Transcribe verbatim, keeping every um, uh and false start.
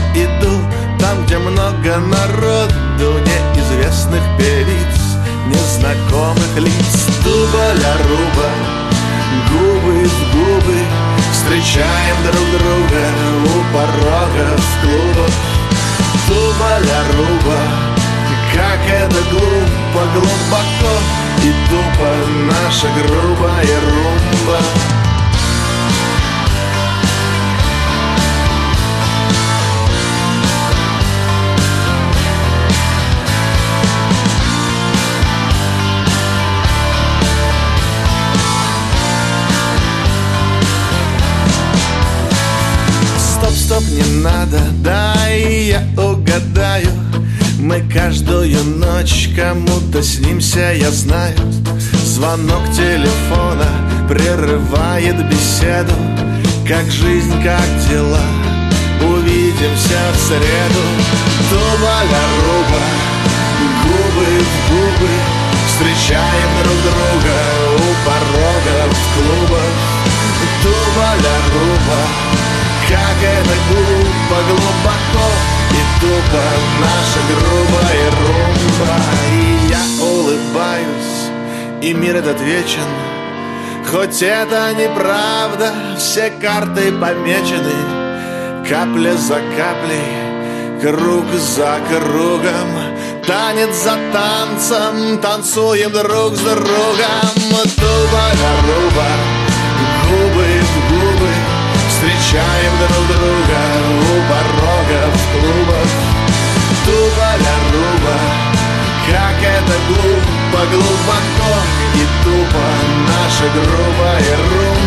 иду там, где много народу, неизвестных певиц, незнакомых лиц. Туба-ля-руба, губы в губы, встречаем друг друга у порога в клубах. Туба-ля-руба, как это глупо, глубоко и тупо наша грубая румба. Стоп, не надо, дай я угадаю. Мы каждую ночь кому-то снимся, я знаю. Звонок телефона прерывает беседу. Как жизнь, как дела, увидимся в среду. Туба-ля-руба, губы в губы, встречаем друг друга у порога в клубах. Туба-ля-руба, как это глупо, глубоко и тупо наша грубая румба. И я улыбаюсь, и мир этот вечен, хоть это неправда, все карты помечены. Капля за каплей, круг за кругом, танец за танцем, танцуем друг с другом. Туба-ля-руба, губы в губы, встречаем друг друга у порога в клубах. Туба-ля-руба, как это глупо, глубоко и тупо наша грубая руба.